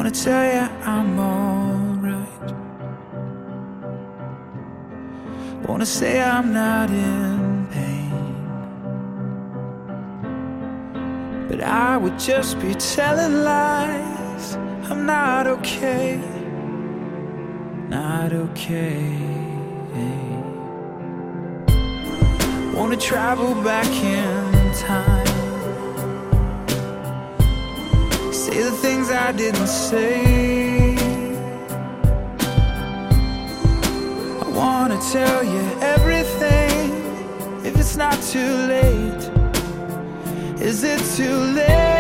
Wanna tell you I'm alright. Wanna say I'm not in pain, but I would just be telling lies. I'm not okay, not okay. Wanna travel back in time, say the things I didn't say. I wanna tell you everything, if it's not too late. Is it too late?